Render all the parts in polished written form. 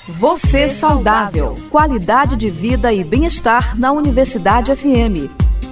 Você Saudável. Qualidade de vida e bem-estar na Universidade FM.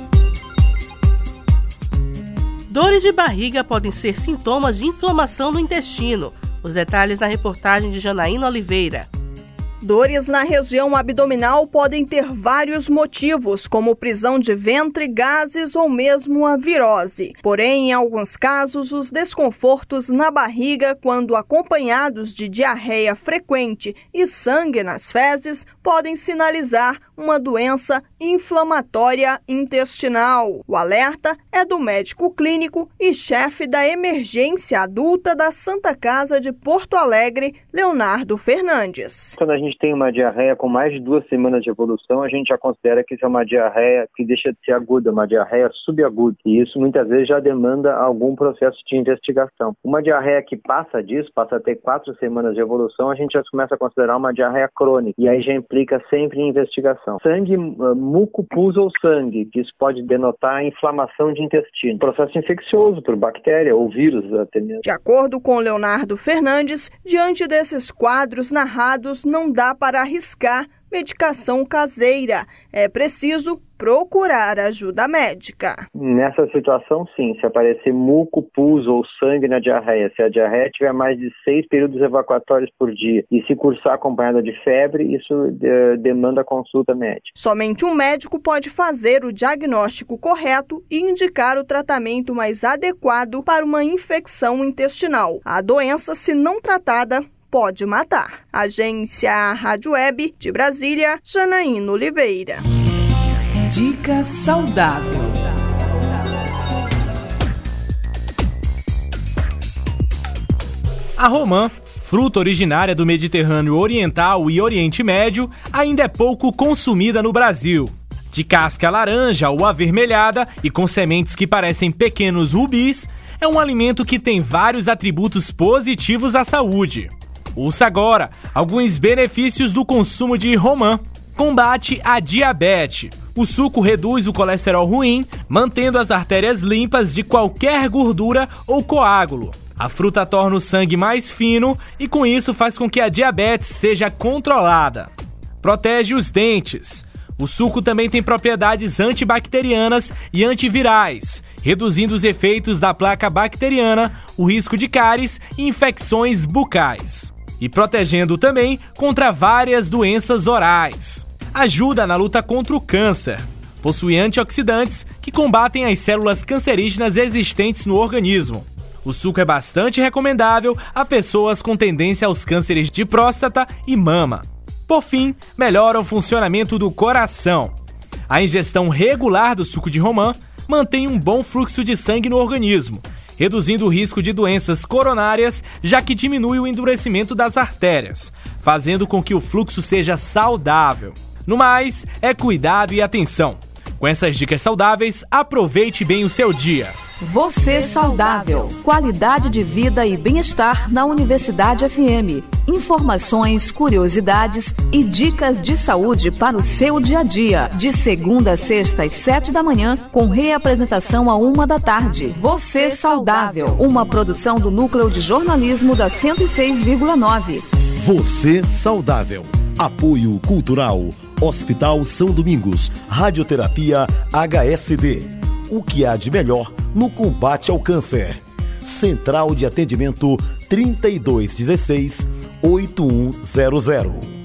Dores de barriga podem ser sintomas de inflamação no intestino. Os detalhes na reportagem de Janaína Oliveira. Dores na região abdominal podem ter vários motivos, como prisão de ventre, gases ou mesmo a virose. Porém, em alguns casos, os desconfortos na barriga, quando acompanhados de diarreia frequente e sangue nas fezes, podem sinalizar uma doença inflamatória intestinal. O alerta é do médico clínico e chefe da emergência adulta da Santa Casa de Porto Alegre, Leonardo Fernandes. Quando a gente tem uma diarreia com mais de 2 semanas de evolução, a gente já considera que isso é uma diarreia que deixa de ser aguda, uma diarreia subaguda. E isso muitas vezes já demanda algum processo de investigação. Uma diarreia que passa disso, passa a ter 4 semanas de evolução, a gente já começa a considerar uma diarreia crônica. E aí já implica sempre em investigação. Sangue, muco, pus ou sangue, que isso pode denotar inflamação de intestino. Processo infeccioso por bactéria ou vírus até mesmo. De acordo com Leonardo Fernandes, diante desses quadros narrados, não dá para arriscar medicação caseira. É preciso procurar ajuda médica. Nessa situação, sim, se aparecer muco, pus ou sangue na diarreia, se a diarreia tiver mais de 6 períodos evacuatórios por dia e se cursar acompanhada de febre, isso demanda consulta médica. Somente um médico pode fazer o diagnóstico correto e indicar o tratamento mais adequado para uma infecção intestinal. A doença, se não tratada, pode matar. Agência Rádio Web de Brasília, Janaína Oliveira. Dica saudável. A romã, fruta originária do Mediterrâneo Oriental e Oriente Médio, ainda é pouco consumida no Brasil. De casca laranja ou avermelhada e com sementes que parecem pequenos rubis, é um alimento que tem vários atributos positivos à saúde. Ouça agora alguns benefícios do consumo de romã. Combate a diabetes. O suco reduz o colesterol ruim, mantendo as artérias limpas de qualquer gordura ou coágulo. A fruta torna o sangue mais fino e com isso faz com que a diabetes seja controlada. Protege os dentes. O suco também tem propriedades antibacterianas e antivirais, reduzindo os efeitos da placa bacteriana, o risco de cáries e infecções bucais. E protegendo também contra várias doenças orais. Ajuda na luta contra o câncer. Possui antioxidantes que combatem as células cancerígenas existentes no organismo. O suco é bastante recomendável a pessoas com tendência aos cânceres de próstata e mama. Por fim, melhora o funcionamento do coração. A ingestão regular do suco de romã mantém um bom fluxo de sangue no organismo, reduzindo o risco de doenças coronárias, já que diminui o endurecimento das artérias, fazendo com que o fluxo seja saudável. No mais, é cuidado e atenção. Com essas dicas saudáveis, aproveite bem o seu dia. Você Saudável. Qualidade de vida e bem-estar na Universidade FM. Informações, curiosidades e dicas de saúde para o seu dia a dia. De segunda a sexta às 7 da manhã, com reapresentação à 1 da tarde. Você Saudável. Uma produção do Núcleo de Jornalismo da 106,9. Você Saudável. Apoio Cultural. Hospital São Domingos. Radioterapia HSD. O que há de melhor no combate ao câncer. Central de Atendimento 3216-8100.